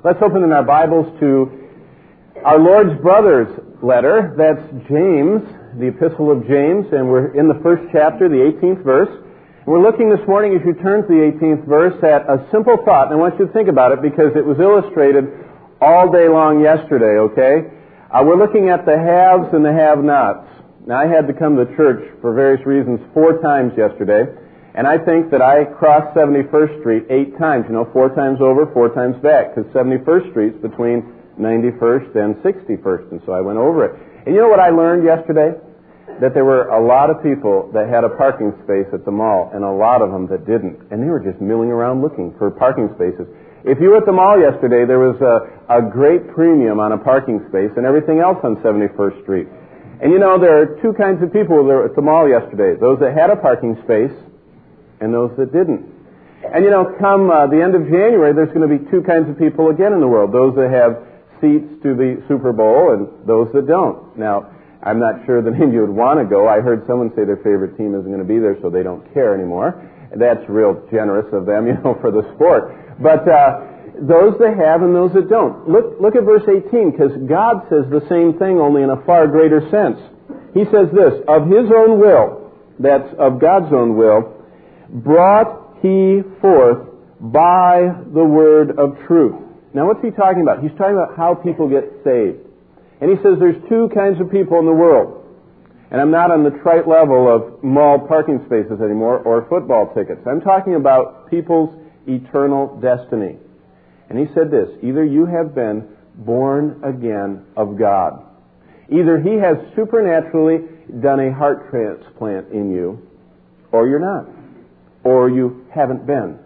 Let's open in our Bibles to our Lord's brother's letter. That's James, the Epistle of James, and we're in the first chapter, the 18th verse. We're looking this morning, as you turn to the 18th verse, at a simple thought, and I want you to think about it because it was illustrated all day long yesterday, okay? We're looking at the haves and the have-nots. Now, I had to come to church for various reasons 4 times yesterday, and I think that I crossed 71st Street 8 times, 4 times over, 4 times back, because 71st Street's between 91st and 61st, and so I went over it. And you know what I learned yesterday? That there were a lot of people that had a parking space at the mall, and a lot of them that didn't, and they were just milling around looking for parking spaces. If you were at the mall yesterday, there was a great premium on a parking space and everything else on 71st Street. And there are 2 kinds of people there at the mall yesterday. Those that had a parking space and those that didn't. And come the end of January, there's going to be 2 kinds of people again in the world. Those that have seats to the Super Bowl and those that don't. Now, I'm not sure that any of you would want to go. I heard someone say their favorite team isn't going to be there, so they don't care anymore. That's real generous of them, for the sport. But those that have and those that don't. Look at verse 18, because God says the same thing, only in a far greater sense. He says this, of His own will, that's of God's own will, brought He forth by the word of truth. Now, what's He talking about? He's talking about how people get saved. And He says there's 2 kinds of people in the world. And I'm not on the trite level of mall parking spaces anymore or football tickets. I'm talking about people's eternal destiny. And He said this, either you have been born again of God. Either He has supernaturally done a heart transplant in you, or you're not. Or you haven't been.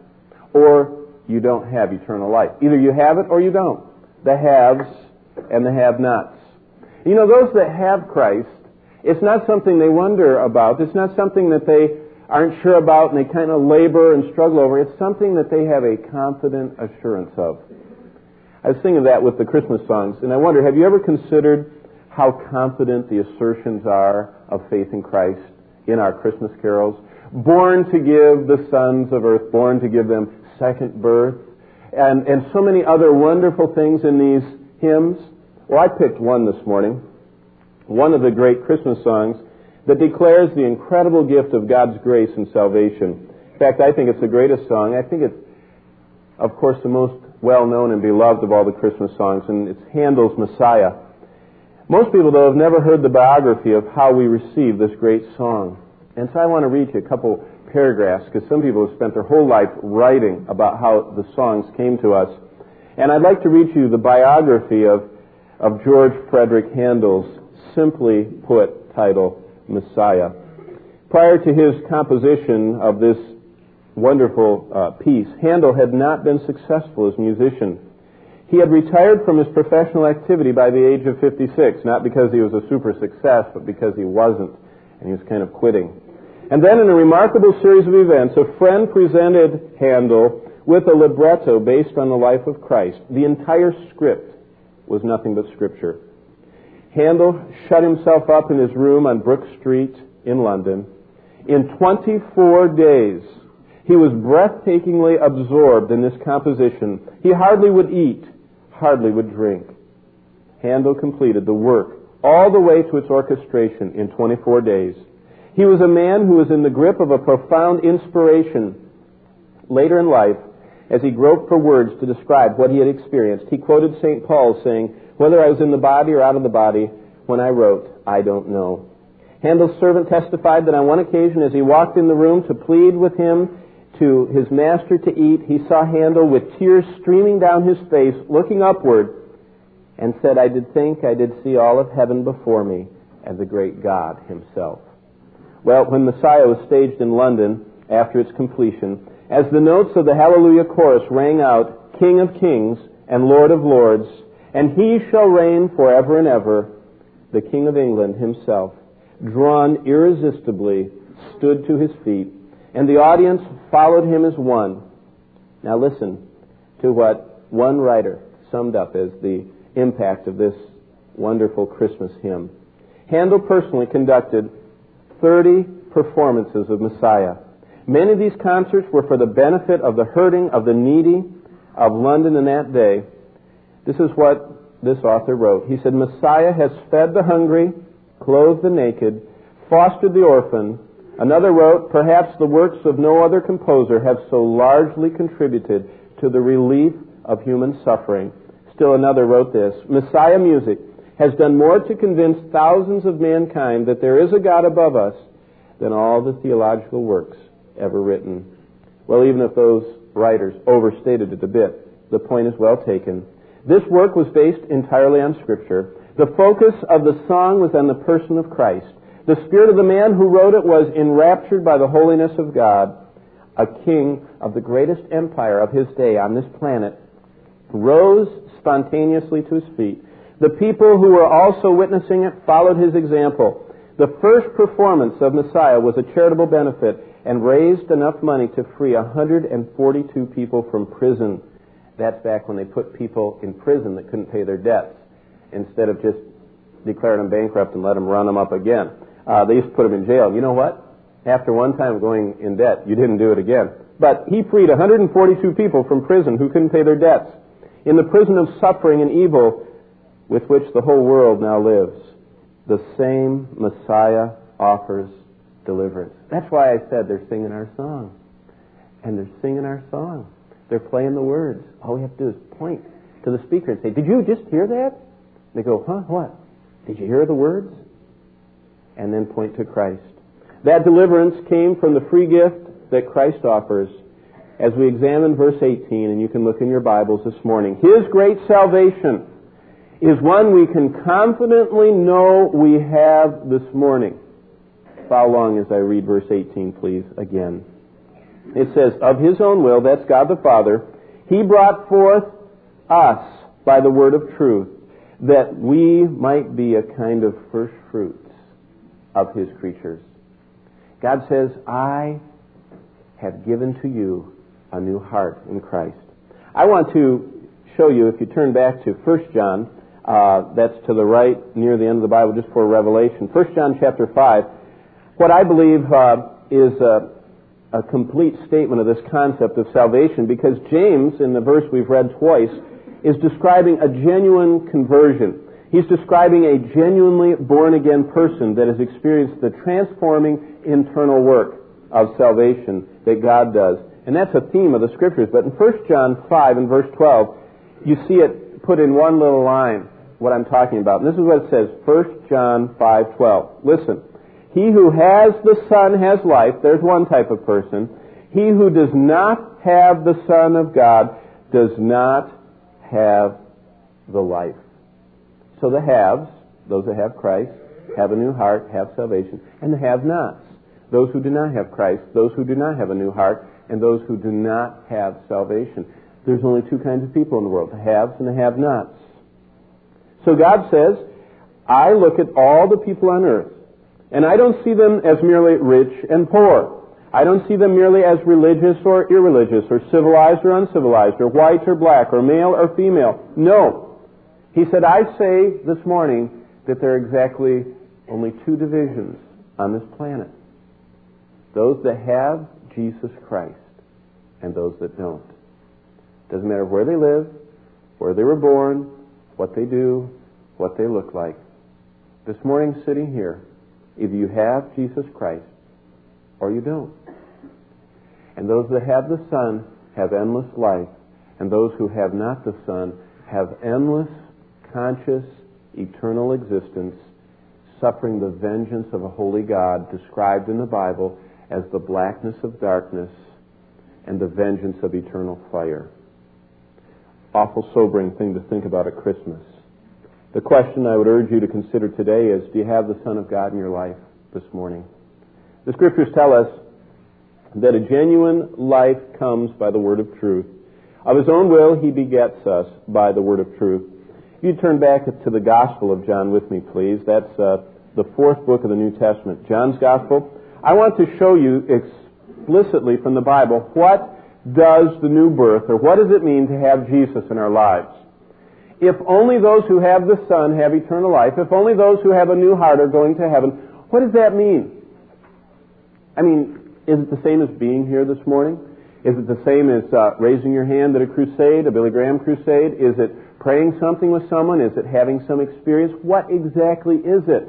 Or you don't have eternal life. Either you have it or you don't. The haves and the have-nots. Those that have Christ, it's not something they wonder about. It's not something that they aren't sure about and they kind of labor and struggle over. It's something that they have a confident assurance of. I was thinking of that with the Christmas songs, and I wonder, have you ever considered how confident the assertions are of faith in Christ in our Christmas carols? Born to give the sons of earth, born to give them second birth, and so many other wonderful things in these hymns. Well, I picked one this morning, one of the great Christmas songs that declares the incredible gift of God's grace and salvation. In fact, I think it's the greatest song. I think it's, of course, the most well-known and beloved of all the Christmas songs, and it's Handel's Messiah. Most people, though, have never heard the biography of how we receive this great song. And so I want to read you a couple paragraphs, because some people have spent their whole life writing about how the songs came to us. And I'd like to read you the biography of George Frederick Handel's simply put title, Messiah. Prior to his composition of this wonderful piece, Handel had not been successful as a musician. He had retired from his professional activity by the age of 56, not because he was a super success, but because he wasn't, and he was kind of quitting. And then in a remarkable series of events, a friend presented Handel with a libretto based on the life of Christ. The entire script was nothing but Scripture. Handel shut himself up in his room on Brook Street in London. In 24 days, he was breathtakingly absorbed in this composition. He hardly would eat, hardly would drink. Handel completed the work all the way to its orchestration in 24 days. He was a man who was in the grip of a profound inspiration. Later in life, as he groped for words to describe what he had experienced, he quoted St. Paul saying, "Whether I was in the body or out of the body, when I wrote, I don't know." Handel's servant testified that on one occasion, as he walked in the room to plead with him to his master to eat, he saw Handel with tears streaming down his face, looking upward, and said, "I did think I did see all of heaven before me and the great God Himself." Well, when Messiah was staged in London after its completion, as the notes of the Hallelujah chorus rang out, "King of kings and Lord of lords, and He shall reign forever and ever," the King of England Himself, drawn irresistibly, stood to His feet, and the audience followed Him as one. Now listen to what one writer summed up as the impact of this wonderful Christmas hymn. Handel personally conducted 30 performances of Messiah. Many of these concerts were for the benefit of the hurting, of the needy of London in that day. This is what this author wrote. He said, Messiah has fed the hungry, clothed the naked, fostered the orphan. Another wrote, perhaps the works of no other composer have so largely contributed to the relief of human suffering. Still another wrote this, Messiah music has done more to convince thousands of mankind that there is a God above us than all the theological works ever written. Well, even if those writers overstated it a bit, the point is well taken. This work was based entirely on Scripture. The focus of the song was on the person of Christ. The spirit of the man who wrote it was enraptured by the holiness of God. A king of the greatest empire of his day on this planet rose spontaneously to his feet. The people who were also witnessing it followed his example. The first performance of Messiah was a charitable benefit and raised enough money to free 142 people from prison. That's back when they put people in prison that couldn't pay their debts, instead of just declaring them bankrupt and let them run them up again. They used to put them in jail. You know what? After one time going in debt, you didn't do it again. But he freed 142 people from prison who couldn't pay their debts. In the prison of suffering and evil with which the whole world now lives, the same Messiah offers deliverance. That's why I said they're singing our song. And they're singing our song. They're playing the words. All we have to do is point to the speaker and say, did you just hear that? They go, huh, what? Did you hear the words? And then point to Christ. That deliverance came from the free gift that Christ offers. As we examine verse 18, and you can look in your Bibles this morning, His great salvation is one we can confidently know we have this morning. Follow along as I read verse 18, please, again. It says, of His own will, that's God the Father, He brought forth us by the word of truth, that we might be a kind of first fruits of His creatures. God says, I have given to you a new heart in Christ. I want to show you, if you turn back to 1 John, that's to the right near the end of the Bible, just for Revelation. 1 John chapter 5, what I believe is a complete statement of this concept of salvation, because James, in the verse we've read twice, is describing a genuine conversion. He's describing a genuinely born-again person that has experienced the transforming internal work of salvation that God does. And that's a theme of the Scriptures. But in 1 John 5 and verse 12, you see it put in one little line, what I'm talking about. And this is what it says, 1 John 5:12. Listen. He who has the Son has life. There's one type of person. He who does not have the Son of God does not have the life. So the haves, those that have Christ, have a new heart, have salvation. And the have-nots, those who do not have Christ, those who do not have a new heart, and those who do not have salvation. There's only two kinds of people in the world, the haves and the have-nots. So God says, I look at all the people on earth, and I don't see them as merely rich and poor. I don't see them merely as religious or irreligious, or civilized or uncivilized, or white or black, or male or female. No. He said, I say this morning that there are exactly only two divisions on this planet. Those that have Jesus Christ and those that don't. Doesn't matter where they live, where they were born, what they do, what they look like. This morning, sitting here, either you have Jesus Christ or you don't. And those that have the Son have endless life, and those who have not the Son have endless, conscious, eternal existence, suffering the vengeance of a holy God described in the Bible as the blackness of darkness and the vengeance of eternal fire. Awful sobering thing to think about at Christmas. The question I would urge you to consider today is, do you have the Son of God in your life this morning? The Scriptures tell us that a genuine life comes by the word of truth. Of His own will, He begets us by the word of truth. If you turn back to the Gospel of John with me, please. That's the fourth book of the New Testament, John's Gospel. I want to show you explicitly from the Bible what does the new birth, or what does it mean to have Jesus in our lives. If only those who have the Son have eternal life, if only those who have a new heart are going to heaven, what does that mean? I mean, is it the same as being here this morning? Is it the same as raising your hand at a crusade, a Billy Graham crusade? Is it praying something with someone? Is it having some experience? What exactly is it?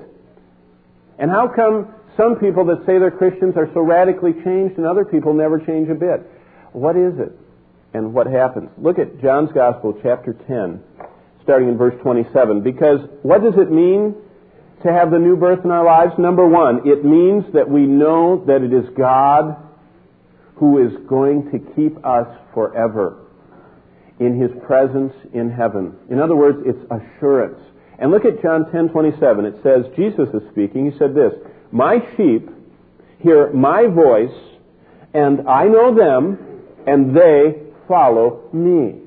And how come some people that say they're Christians are so radically changed and other people never change a bit? What is it? And what happens? Look at John's Gospel, chapter 10, starting in verse 27. Because what does it mean to have the new birth in our lives? Number one, it means that we know that it is God who is going to keep us forever in His presence in heaven. In other words, it's assurance. And look at John 10:27. It says, Jesus is speaking. He said this, "My sheep hear my voice, and I know them, and they follow me."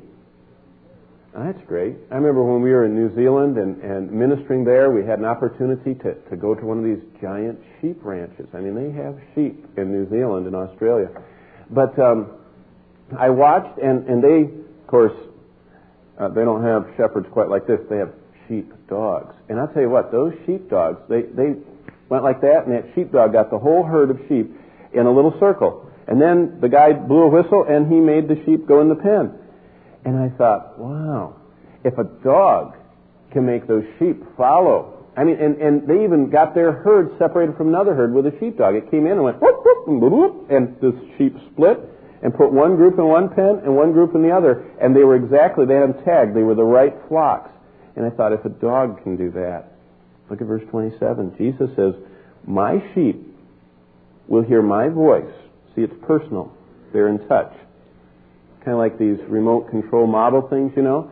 Now, that's great. I remember when we were in New Zealand and ministering there, we had an opportunity to go to one of these giant sheep ranches. I mean, they have sheep in New Zealand and Australia. But I watched, and they, of course, they don't have shepherds quite like this. They have sheep dogs. And I'll tell you what, those sheep dogs, they went like that, and that sheepdog got the whole herd of sheep in a little circle. And then the guy blew a whistle, and he made the sheep go in the pen. And I thought, wow, if a dog can make those sheep follow. I mean, and they even got their herd separated from another herd with a sheepdog. It came in and went whoop, whoop, and whoop, whoop, and the sheep split and put one group in one pen and one group in the other. And they were exactly, they had them tagged. They were the right flocks. And I thought, if a dog can do that, look at verse 27. Jesus says, "My sheep will hear my voice." See, it's personal. They're in touch. Kind of like these remote control model things, you know.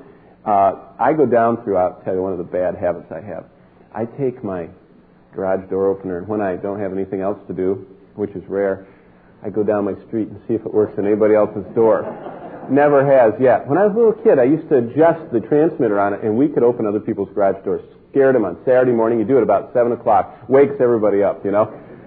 I go down through, I'll tell you one of the bad habits I have. I take my garage door opener, and when I don't have anything else to do, which is rare, I go down my street and see if it works in anybody else's door. Never has yet. When I was a little kid, I used to adjust the transmitter on it, and we could open other people's garage doors. Scared them on Saturday morning. You do it about 7 o'clock. Wakes everybody up, you know.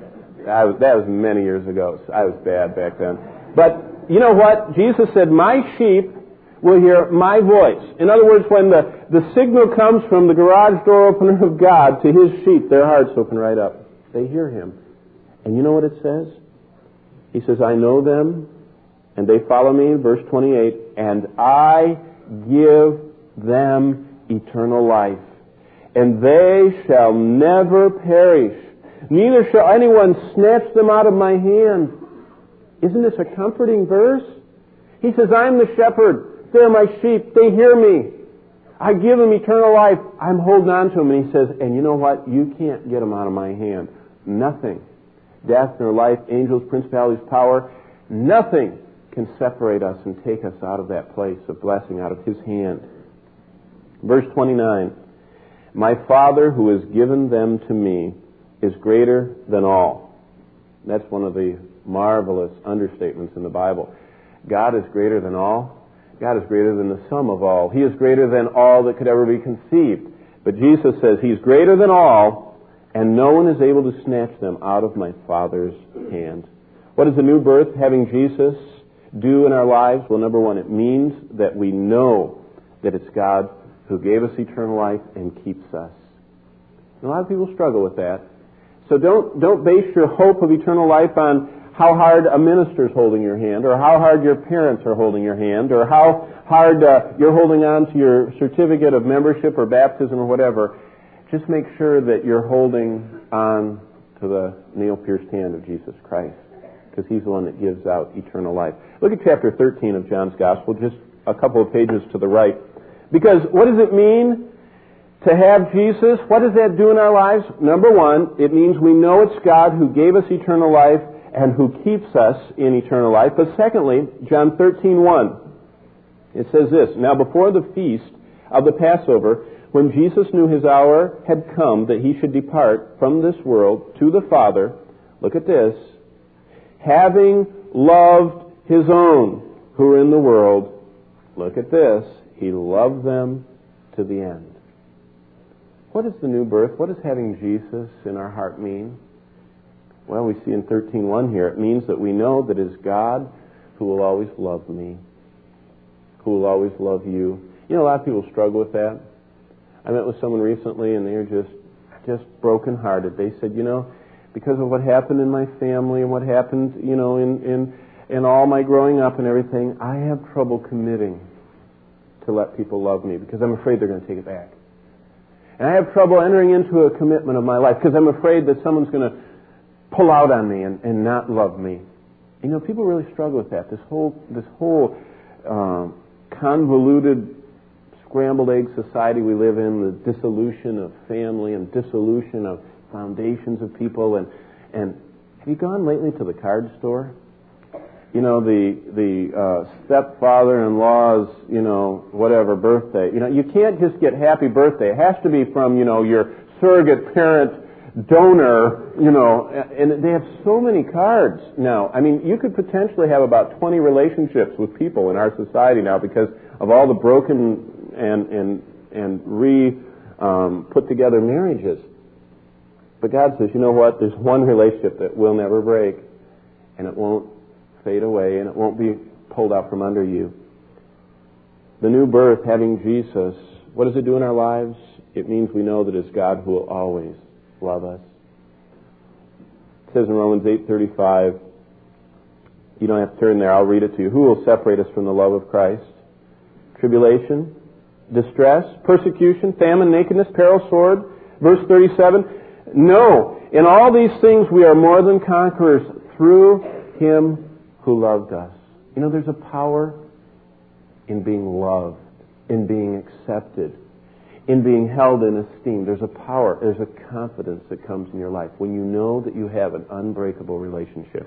That was many years ago. So I was bad back then. But you know what? Jesus said, "My sheep will hear my voice." In other words, when the signal comes from the garage door opener of God to His sheep, their hearts open right up. They hear Him. And you know what it says? He says, "I know them, and they follow me," verse 28, "and I give them eternal life, and they shall never perish. Neither shall anyone snatch them out of my hand." Isn't this a comforting verse? He says, "I'm the shepherd. They're my sheep. They hear me. I give them eternal life. I'm holding on to them." And He says, "And you know what? You can't get them out of my hand. Nothing. Death nor life, angels, principalities, power, nothing can separate us and take us out of that place of blessing, out of His hand." Verse 29, "My Father who has given them to me is greater than all." That's one of the marvelous understatements in the Bible. God is greater than all. God is greater than the sum of all. He is greater than all that could ever be conceived. But Jesus says He's greater than all, and no one is able to snatch them out of my Father's hand. What does the new birth, having Jesus, do in our lives? Well, number one, it means that we know that it's God who gave us eternal life and keeps us. And a lot of people struggle with that. So don't base your hope of eternal life on how hard a minister is holding your hand, or how hard your parents are holding your hand, or how hard you're holding on to your certificate of membership or baptism or whatever. Just make sure that you're holding on to the nail-pierced hand of Jesus Christ, because He's the one that gives out eternal life. Look at chapter 13 of John's Gospel, just a couple of pages to the right. Because what does it mean to have Jesus? What does that do in our lives? Number one, it means we know it's God who gave us eternal life and who keeps us in eternal life. But secondly, John 13:1, it says this, "Now before the feast of the Passover, when Jesus knew His hour had come that He should depart from this world to the Father," look at this, "having loved His own who are in the world," look at this, "He loved them to the end." What is the new birth? What does having Jesus in our heart mean? Well, we see in 13:1 here, it means that we know that it is God who will always love me, who will always love you. You know, a lot of people struggle with that. I met with someone recently, and they were just brokenhearted. They said, you know, because of what happened in my family and what happened, you know, in all my growing up and everything, I have trouble committing to let people love me because I'm afraid they're going to take it back. And I have trouble entering into a commitment of my life because I'm afraid that someone's going to pull out on me and not love me. You know, people really struggle with that. This whole convoluted, scrambled egg society we live in, the dissolution of family and dissolution of foundations of people. And have you gone lately to the card store? You know, the stepfather-in-law's, you know, whatever birthday. You know, you can't just get happy birthday. It has to be from, you know, your surrogate parent donor, you know, and they have so many cards now. I mean, you could potentially have about 20 relationships with people in our society now because of all the broken and put together marriages. But God says, you know what? There's one relationship that will never break, and it won't fade away, and it won't be pulled out from under you. The new birth, having Jesus, what does it do in our lives? It means we know that it's God who will always love us. It says in Romans 8:35, you don't have to turn there, I'll read it to you. Who will separate us from the love of Christ? Tribulation, distress, persecution, famine, nakedness, peril, sword. Verse 37, no, in all these things we are more than conquerors through Him who loved us. You know, there's a power in being loved, in being accepted, in being held in esteem. There's a power, there's a confidence that comes in your life when you know that you have an unbreakable relationship.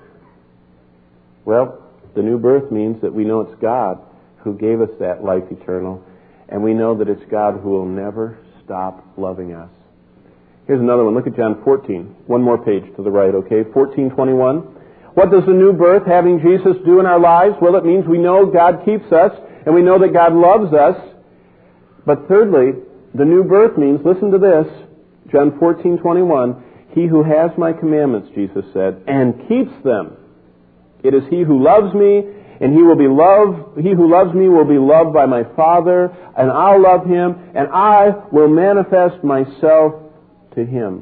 Well, the new birth means that we know it's God who gave us that life eternal, and we know that it's God who will never stop loving us. Here's another one. Look at John 14. One more page to the right, okay? 14:21. What does the new birth, having Jesus, do in our lives? Well, it means we know God keeps us, and we know that God loves us. But thirdly, the new birth means, listen to this, John 14:21, he who has my commandments, Jesus said, and keeps them. It is he who loves me, and he who loves me will be loved by my Father, and I'll love him, and I will manifest myself to him.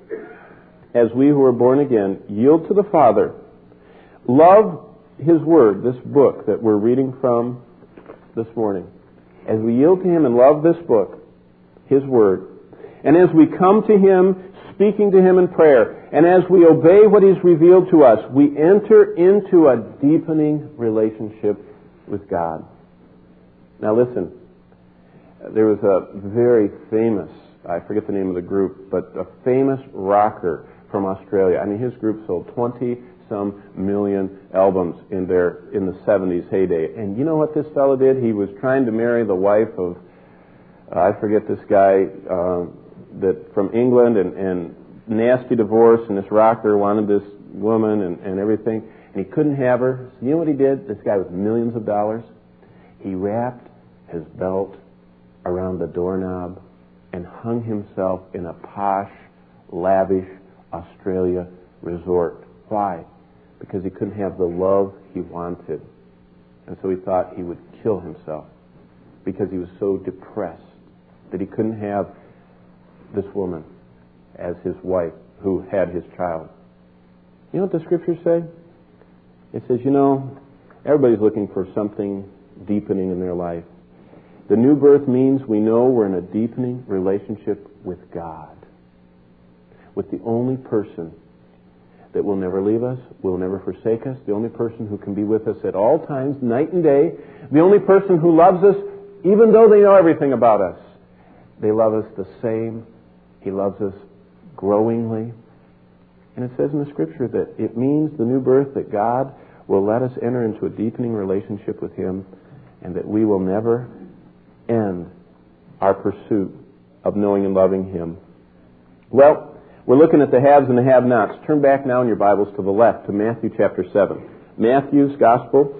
As we who are born again yield to the Father, love His Word, this book that we're reading from this morning. As we yield to Him and love this book, His Word, and as we come to Him, speaking to Him in prayer, and as we obey what He's revealed to us, we enter into a deepening relationship with God. Now listen, there was a very famous, I forget the name of the group, but a famous rocker from Australia. I mean, his group sold 20-some million albums in the 70s heyday. And you know what this fellow did? He was trying to marry the wife of, I forget this guy, that from England, and nasty divorce, and this rocker wanted this woman and everything, and he couldn't have her. So you know what he did? This guy with millions of dollars? He wrapped his belt around the doorknob and hung himself in a posh, lavish Australia resort. Why? Because he couldn't have the love he wanted. And so he thought he would kill himself because he was so depressed that he couldn't have this woman as his wife who had his child. You know what the Scriptures say? It says, you know, everybody's looking for something deepening in their life. The new birth means we know we're in a deepening relationship with God, with the only person that will never leave us, will never forsake us, the only person who can be with us at all times, night and day, the only person who loves us even though they know everything about us. They love us the same. He loves us growingly. And it says in the Scripture that it means the new birth that God will let us enter into a deepening relationship with Him, and that we will never end our pursuit of knowing and loving Him. Well, we're looking at the haves and the have-nots. Turn back now in your Bibles to the left to Matthew chapter 7. Matthew's Gospel.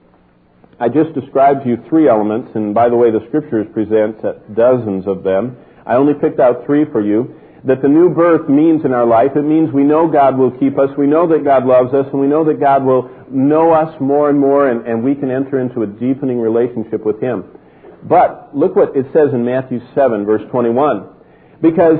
I just described to you three elements, and by the way, the Scriptures present dozens of them. I only picked out three for you. That the new birth means in our life, it means we know God will keep us, we know that God loves us, and we know that God will know us more and more, and we can enter into a deepening relationship with Him. But look what it says in Matthew 7, verse 21. Because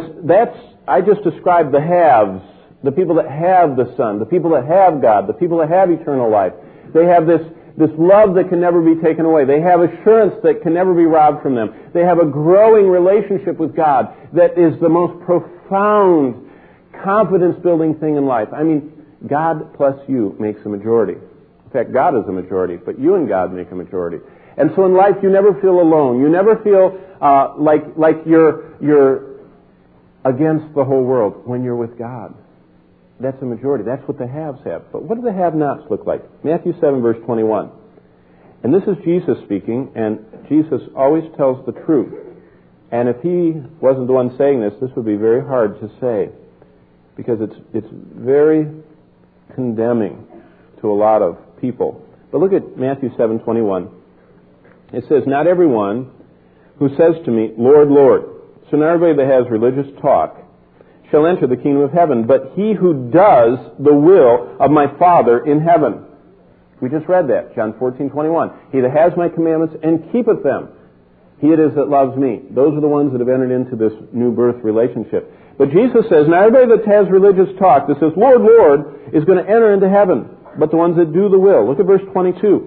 I just described the haves, the people that have the Son, the people that have God, the people that have eternal life. They have this this love that can never be taken away. They have assurance that can never be robbed from them. They have a growing relationship with God that is the most profound, confidence-building thing in life. I mean, God plus you makes a majority. In fact, God is a majority, but you and God make a majority. And so in life, you never feel alone. You never feel like you're against the whole world when you're with God. That's a majority. That's what the haves have. But what do the have-nots look like? Matthew 7, verse 21. And this is Jesus speaking, and Jesus always tells the truth. And if he wasn't the one saying this, this would be very hard to say, because it's very condemning to a lot of people. But look at Matthew 7:21. It says, "Not everyone who says to me, 'Lord, Lord,'" so not everybody that has religious talk, "shall enter the kingdom of heaven, but he who does the will of my Father in heaven." We just read that, John 14:21. "He that has my commandments and keepeth them, he it is that loves me." Those are the ones that have entered into this new birth relationship. But Jesus says, not everybody that has religious talk that says, "Lord, Lord," is going to enter into heaven, but the ones that do the will. Look at verse 22.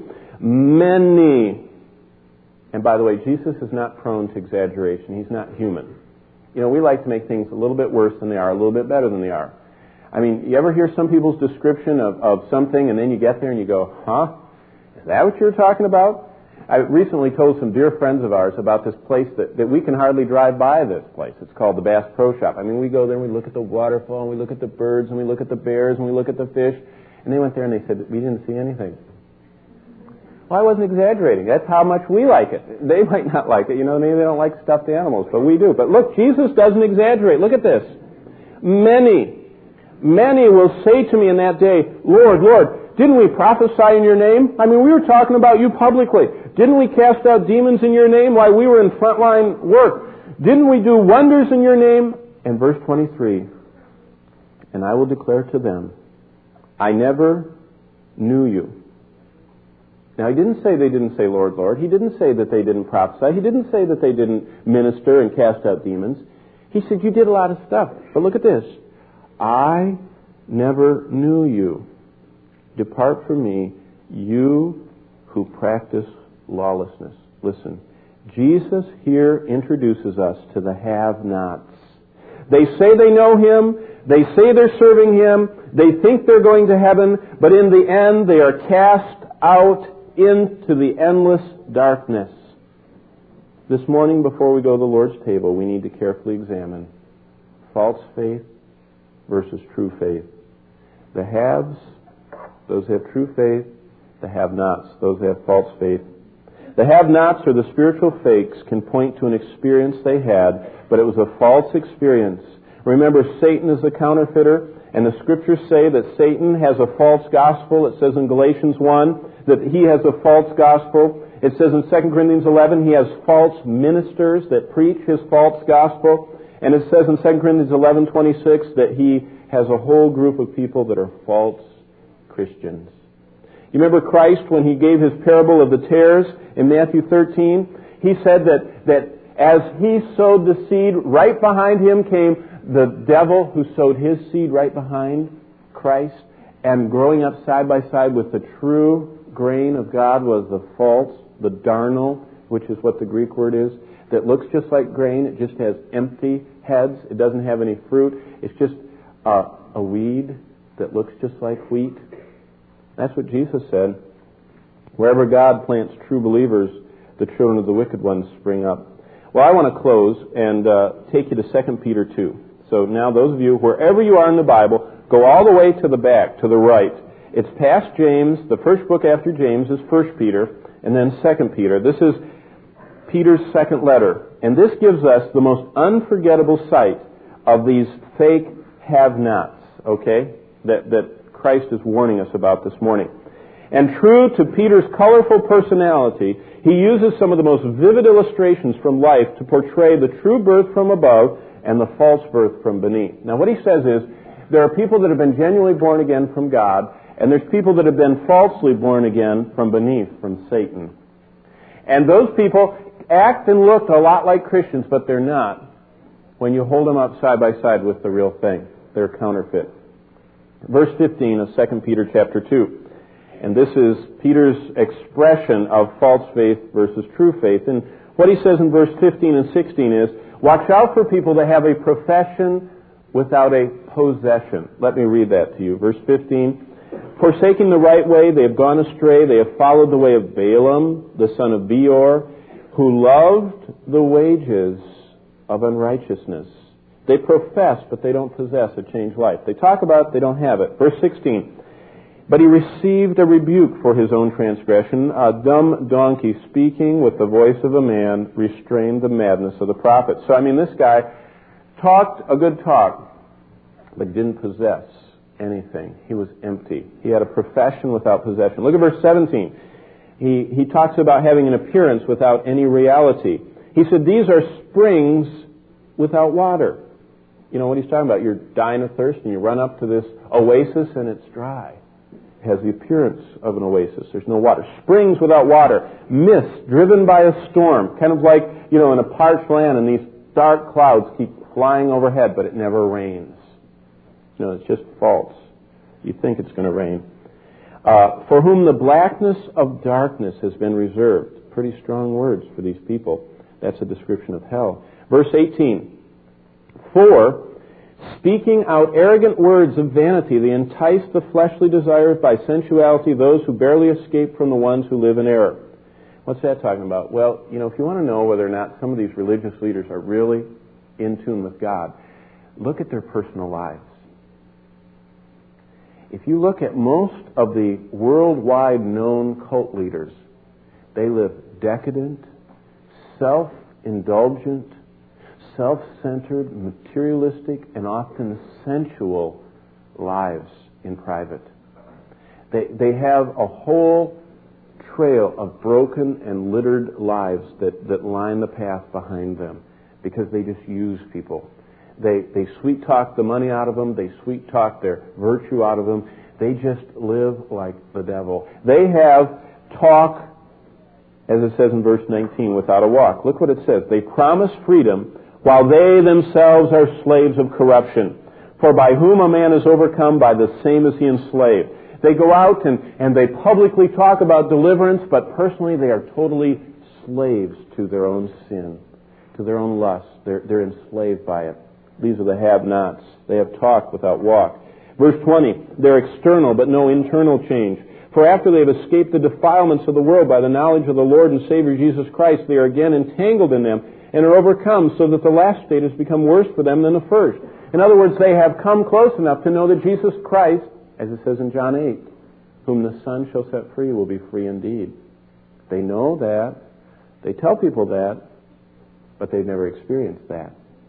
"Many." And by the way, Jesus is not prone to exaggeration. He's not human. You know, we like to make things a little bit worse than they are, a little bit better than they are. I mean, you ever hear some people's description of something, and then you get there and you go, "Huh? Is that what you were talking about?" I recently told some dear friends of ours about this place that we can hardly drive by this place. It's called the Bass Pro Shop. I mean, we go there and we look at the waterfall, and we look at the birds, and we look at the bears, and we look at the fish. And they went there and they said, "We didn't see anything." Well, I wasn't exaggerating. That's how much we like it. They might not like it. You know, maybe they don't like stuffed animals, but we do. But look, Jesus doesn't exaggerate. Look at this. "Many will say to me in that day, 'Lord, Lord, didn't we prophesy in your name?'" I mean, we were talking about you publicly. "Didn't we cast out demons in your name while we were in frontline work? Didn't we do wonders in your name?" And verse 23, "And I will declare to them, I never knew you." Now, he didn't say they didn't say, "Lord, Lord." He didn't say that they didn't prophesy. He didn't say that they didn't minister and cast out demons. He said, "You did a lot of stuff. But look at this. I never knew you. Depart from me, you who practice lawlessness." Listen, Jesus here introduces us to the have-nots. They say they know Him. They say they're serving Him. They think they're going to heaven. But in the end, they are cast out into the endless darkness. This morning, before we go to the Lord's table, we need to carefully examine false faith versus true faith. The haves, those have true faith. The have-nots, those have false faith. The have-nots, or the spiritual fakes, can point to an experience they had, but it was a false experience. Remember, Satan is the counterfeiter, and the Scriptures say that Satan has a false gospel. It says in Galatians 1 that he has a false gospel. It says in 2 Corinthians 11 he has false ministers that preach his false gospel. And it says in 2 Corinthians 11:26 that he has a whole group of people that are false Christians. You remember Christ when He gave His parable of the tares in Matthew 13? He said that as He sowed the seed, right behind Him came the devil who sowed his seed right behind Christ, and growing up side by side with the true grain of God was the false, the darnel, which is what the Greek word is, that looks just like grain. It just has empty heads. It doesn't have any fruit. It's just a weed that looks just like wheat. That's what Jesus said. Wherever God plants true believers, the children of the wicked ones spring up. Well, I want to close and take you to 2 Peter 2. So now those of you, wherever you are in the Bible, go all the way to the back, to the right. It's past James. The first book after James is 1 Peter, and then 2 Peter. This is Peter's second letter. And this gives us the most unforgettable sight of these fake have-nots, okay, that Christ is warning us about this morning. And true to Peter's colorful personality, he uses some of the most vivid illustrations from life to portray the true birth from above and the false birth from beneath. Now what he says is, there are people that have been genuinely born again from God, and there's people that have been falsely born again from beneath, from Satan. And those people act and look a lot like Christians, but they're not when you hold them up side by side with the real thing. They're counterfeit. Verse 15 of 2 Peter chapter 2. And this is Peter's expression of false faith versus true faith. And what he says in verse 15 and 16 is, watch out for people that have a profession without a possession. Let me read that to you. Verse 15, forsaking the right way, they have gone astray. They have followed the way of Balaam, the son of Beor, who loved the wages of unrighteousness. They profess, but they don't possess a changed life. They talk about it, they don't have it. Verse 16, but he received a rebuke for his own transgression. A dumb donkey speaking with the voice of a man restrained the madness of the prophet. So, this guy talked a good talk, but didn't possess anything. He was empty. He had a profession without possession. Look at verse 17. He talks about having an appearance without any reality. He said, these are springs without water. You know what he's talking about? You're dying of thirst and you run up to this oasis and it's dry. It has the appearance of an oasis. There's no water. Springs without water. Mist driven by a storm. Kind of like, in a parched land and these dark clouds keep flying overhead, but it never rains. It's just false. You think it's going to rain. For whom the blackness of darkness has been reserved. Pretty strong words for these people. That's a description of hell. Verse 18. For, speaking out arrogant words of vanity, they entice the fleshly desires by sensuality, those who barely escape from the ones who live in error. What's that talking about? Well, if you want to know whether or not some of these religious leaders are really in tune with God, look at their personal lives. If you look at most of the worldwide known cult leaders, they live decadent, self-indulgent, self-centered, materialistic, and often sensual lives in private. They have a whole trail of broken and littered lives that line the path behind them because they just use people. They sweet-talk the money out of them. They sweet-talk their virtue out of them. They just live like the devil. They have talk, as it says in verse 19, without a walk. Look what it says. They promise freedom while they themselves are slaves of corruption. For by whom a man is overcome, by the same is he enslaved. They go out and they publicly talk about deliverance, but personally they are totally slaves to their own sin, to their own lust. They're enslaved by it. These are the have-nots. They have talk without walk. Verse 20, they're external but no internal change. For after they have escaped the defilements of the world by the knowledge of the Lord and Savior Jesus Christ, they are again entangled in them and are overcome, so that the last state has become worse for them than the first. In other words, they have come close enough to know that Jesus Christ, as it says in John 8, whom the Son shall set free will be free indeed. They know that. They tell people that, but they've never experienced that.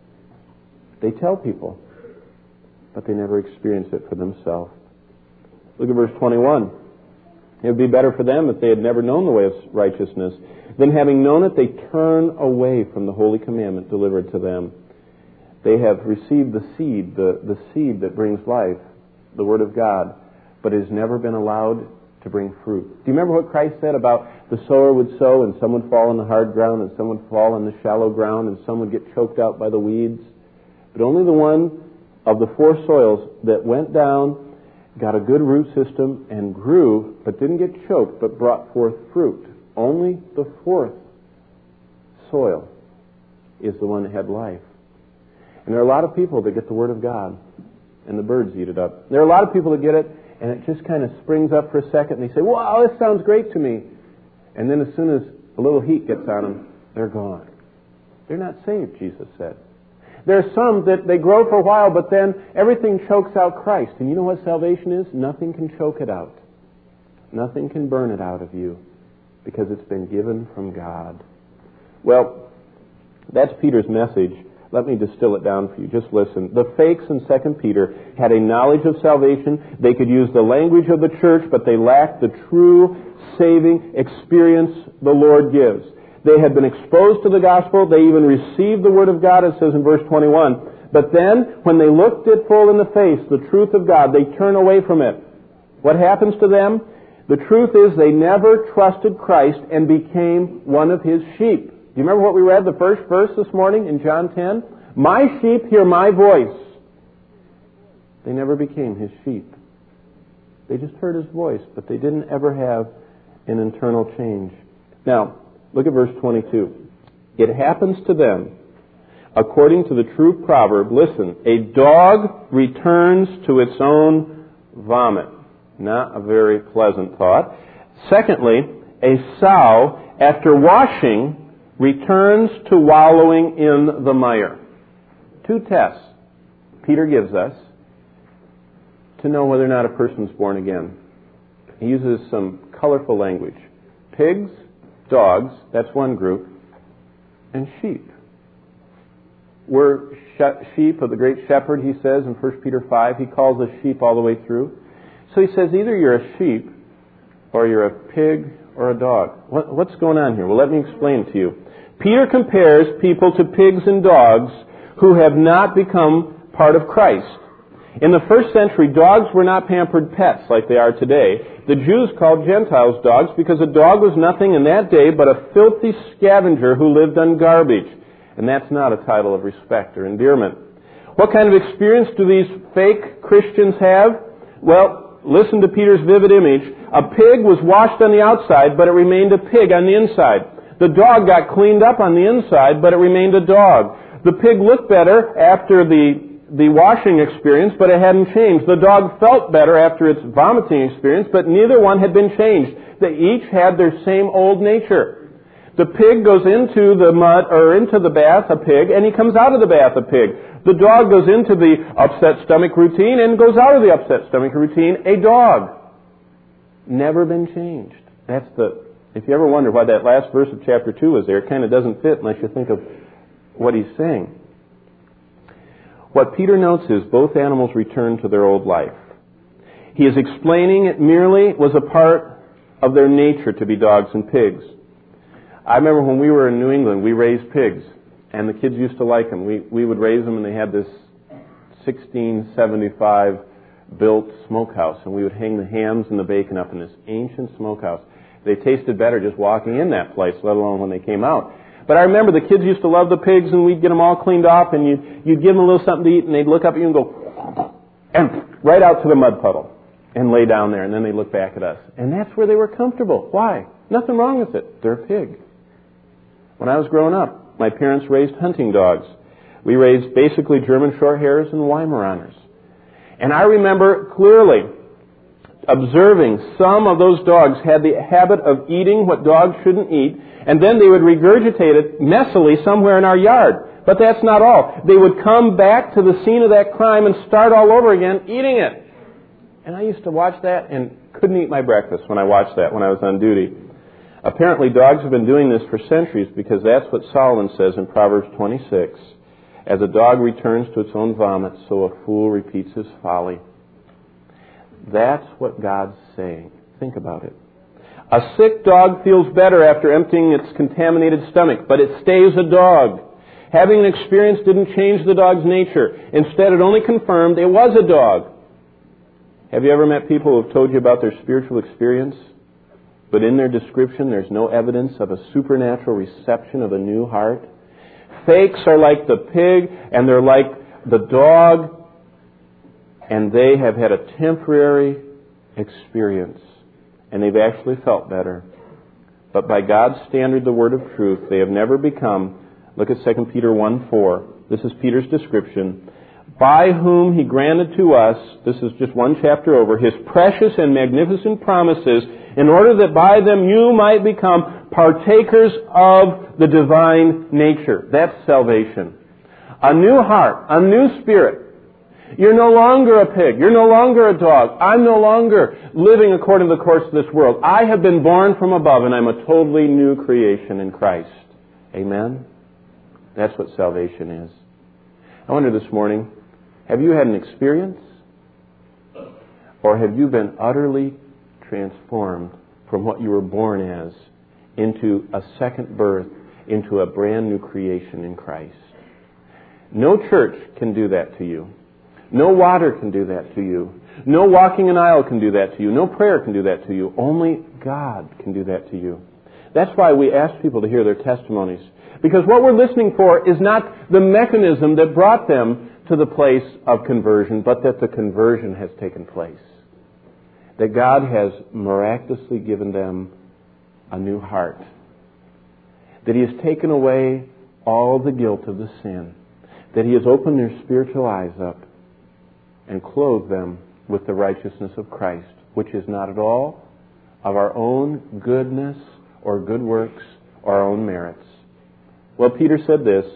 They tell people, but they never experience it for themselves. Look at verse 21. It would be better for them if they had never known the way of righteousness. Then having known it, they turn away from the holy commandment delivered to them. They have received the seed that brings life, the Word of God, but it has never been allowed to bring fruit. Do you remember what Christ said about the sower would sow and some would fall on the hard ground and some would fall on the shallow ground and some would get choked out by the weeds? But only the one of the four soils that went down, got a good root system and grew, but didn't get choked, but brought forth fruit. Only the fourth soil is the one that had life. And there are a lot of people that get the Word of God and the birds eat it up. There are a lot of people that get it and it just kind of springs up for a second and they say, wow, this sounds great to me. And then as soon as a little heat gets on them, they're gone. They're not saved, Jesus said. There are some that they grow for a while, but then everything chokes out Christ. And you know what salvation is? Nothing can choke it out. Nothing can burn it out of you because it's been given from God. Well, that's Peter's message. Let me distill it down for you. Just listen. The fakes in 2 Peter had a knowledge of salvation. They could use the language of the church, but they lacked the true saving experience the Lord gives. They had been exposed to the gospel. They even received the Word of God, it says in verse 21. But then, when they looked it full in the face, the truth of God, they turn away from it. What happens to them? The truth is they never trusted Christ and became one of His sheep. Do you remember what we read, the first verse this morning in John 10? My sheep hear my voice. They never became His sheep. They just heard His voice, but they didn't ever have an internal change. Now, look at verse 22. It happens to them, according to the true proverb, listen, a dog returns to its own vomit. Not a very pleasant thought. Secondly, a sow, after washing, returns to wallowing in the mire. Two tests Peter gives us to know whether or not a person's born again. He uses some colorful language. Pigs, dogs, that's one group, and sheep. We're sheep of the great shepherd, he says in 1 Peter 5. He calls us sheep all the way through. So he says either you're a sheep or you're a pig or a dog. What's going on here? Well, let me explain to you. Peter compares people to pigs and dogs who have not become part of Christ. In the first century, dogs were not pampered pets like they are today. The Jews called Gentiles dogs because a dog was nothing in that day but a filthy scavenger who lived on garbage. And that's not a title of respect or endearment. What kind of experience do these fake Christians have? Well, listen to Peter's vivid image. A pig was washed on the outside, but it remained a pig on the inside. The dog got cleaned up on the inside, but it remained a dog. The pig looked better after the washing experience, but it hadn't changed. The dog felt better after its vomiting experience, but neither one had been changed. They each had their same old nature. The pig goes into the mud, or into the bath, a pig, and he comes out of the bath, a pig. The dog goes into the upset stomach routine and goes out of the upset stomach routine, a dog. Never been changed. If you ever wonder why that last verse of chapter 2 was there, it kind of doesn't fit unless you think of what he's saying. What Peter notes is both animals return to their old life. He is explaining it merely was a part of their nature to be dogs and pigs. I remember when we were in New England, we raised pigs, and the kids used to like them. We would raise them, and they had this 1675 built smokehouse, and we would hang the hams and the bacon up in this ancient smokehouse. They tasted better just walking in that place, let alone when they came out. But I remember the kids used to love the pigs, and we'd get them all cleaned off, and you'd give them a little something to eat, and they'd look up at you and go, and right out to the mud puddle, and lay down there, and then they'd look back at us. And that's where they were comfortable. Why? Nothing wrong with it. They're a pig. When I was growing up, my parents raised hunting dogs. We raised basically German Shorthairs and Weimaraners. And I remember clearly observing some of those dogs had the habit of eating what dogs shouldn't eat, and then they would regurgitate it messily somewhere in our yard. But that's not all. They would come back to the scene of that crime and start all over again eating it. And I used to watch that and couldn't eat my breakfast when I watched that when I was on duty. Apparently, dogs have been doing this for centuries because that's what Solomon says in Proverbs 26. As a dog returns to its own vomit, so a fool repeats his folly. That's what God's saying. Think about it. A sick dog feels better after emptying its contaminated stomach, but it stays a dog. Having an experience didn't change the dog's nature. Instead, it only confirmed it was a dog. Have you ever met people who have told you about their spiritual experience, but in their description there's no evidence of a supernatural reception of a new heart? Fakes are like the pig and they're like the dog, and they have had a temporary experience and they've actually felt better. But by God's standard, the word of truth, they have never become, look at 2 Peter 1:4. This is Peter's description. By whom he granted to us, this is just one chapter over, his precious and magnificent promises, in order that by them you might become partakers of the divine nature. That's salvation. A new heart, a new spirit. You're no longer a pig. You're no longer a dog. I'm no longer living according to the course of this world. I have been born from above, and I'm a totally new creation in Christ. Amen? That's what salvation is. I wonder this morning, have you had an experience? Or have you been utterly transformed from what you were born as into a second birth, into a brand new creation in Christ? No church can do that to you. No water can do that to you. No walking an aisle can do that to you. No prayer can do that to you. Only God can do that to you. That's why we ask people to hear their testimonies. Because what we're listening for is not the mechanism that brought them to the place of conversion, but that the conversion has taken place. that God has miraculously given them a new heart, that He has taken away all the guilt of the sin, that He has opened their spiritual eyes up and clothed them with the righteousness of Christ, which is not at all of our own goodness or good works or our own merits. Well, Peter said this.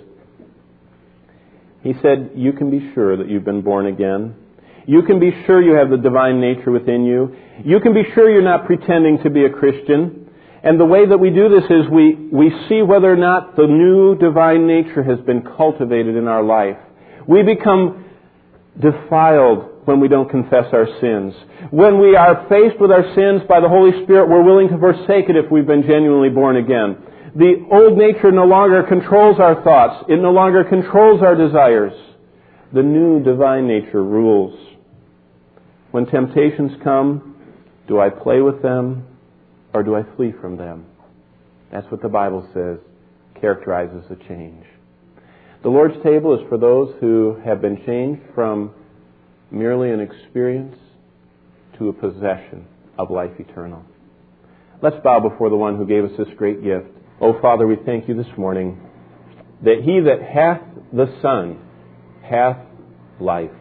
He said, you can be sure that you've been born again. You can be sure you have the divine nature within you. You can be sure you're not pretending to be a Christian. And the way that we do this is we see whether or not the new divine nature has been cultivated in our life. We become defiled when we don't confess our sins. When we are faced with our sins by the Holy Spirit, we're willing to forsake it if we've been genuinely born again. The old nature no longer controls our thoughts. It no longer controls our desires. The new divine nature rules. When temptations come, do I play with them or do I flee from them? That's what the Bible says characterizes a change. The Lord's table is for those who have been changed from merely an experience to a possession of life eternal. Let's bow before the one who gave us this great gift. Oh, Father, we thank you this morning that he that hath the Son hath life.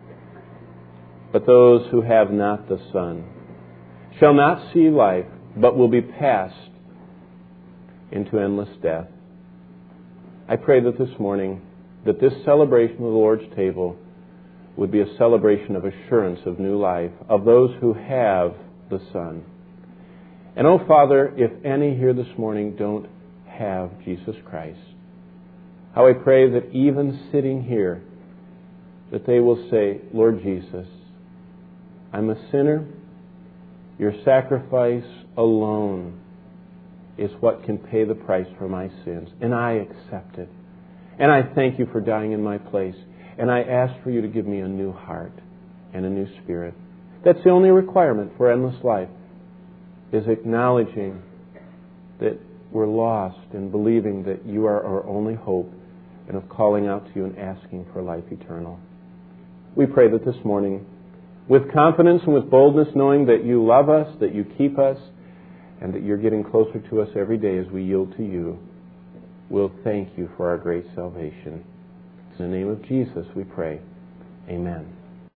But those who have not the Son shall not see life, but will be passed into endless death. I pray that this morning, that this celebration of the Lord's table would be a celebration of assurance of new life, of those who have the Son. And oh, Father, if any here this morning don't have Jesus Christ, how I pray that even sitting here, that they will say, Lord Jesus, I'm a sinner. Your sacrifice alone is what can pay the price for my sins. And I accept it. And I thank you for dying in my place. And I ask for you to give me a new heart and a new spirit. That's the only requirement for endless life, is acknowledging that we're lost and believing that you are our only hope, and of calling out to you and asking for life eternal. We pray that this morning, with confidence and with boldness, knowing that you love us, that you keep us, and that you're getting closer to us every day as we yield to you, we'll thank you for our great salvation. In the name of Jesus we pray. Amen.